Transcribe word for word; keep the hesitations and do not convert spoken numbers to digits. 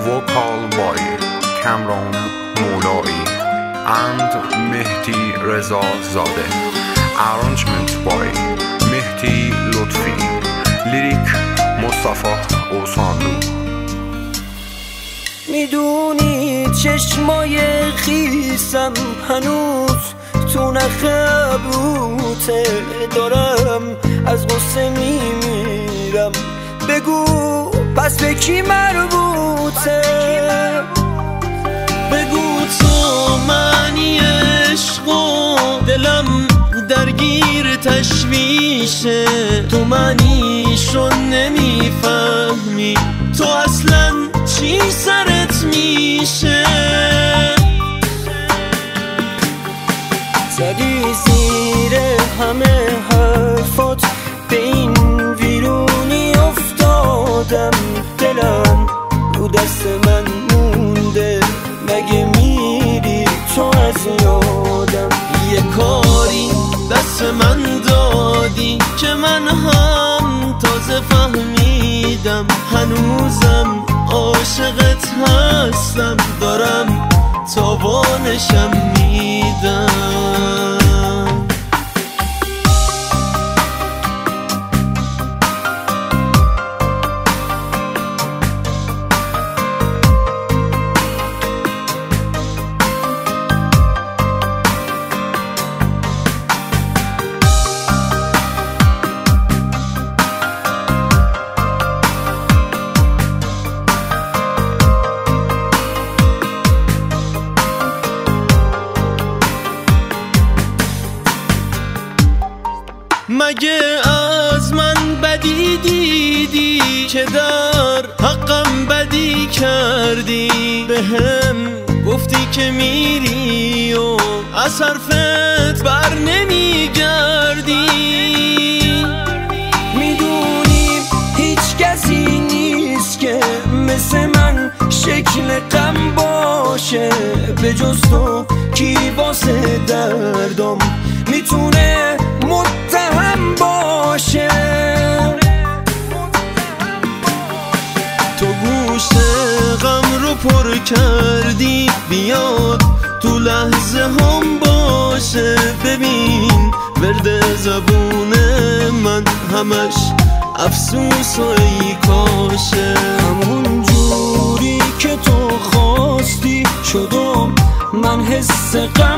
vocal by Kamran Moulai and Mehdi Reza Zadeh. Arrangement by Mehdi Lutfi. Lyric Mustafa Osanlu. میدونی چشمای خیسم هنوز تو نخ بوته، دارم از غصه میمیرم. بگو پس به کی مربوطه؟ بگو تو معنی عشق و دلم درگیر تشویشه، تو معنیشو نمیفهمی، تو اصلا چی سرت میشه؟ زدی زیر همه حرفات، به این ویرونی افتادم. دلم رو دست من مونده، مگه میری تو از یادم؟ یه کاری دست من دادی که من هم تازه فهمیدم، هنوزم عاشقت هستم، دارم تاوانشم میدم. مگه از من بدی دیدی که در حقم بدی کردی؟ به هم گفتی که میری و از حرفت بر نمیگردی. میدونی هیچ کسی نیست که مثل من شکل غم باشه، به جز تو کی واسه دردم میتونه متهم باشه؟ تو گوش غم رو پر کردی، بیاد تو لحظه هم باشه. ببین ورد زبون من همش افسوس و ای کاشه. همون جوری که تو خواستی شدم من، حس غم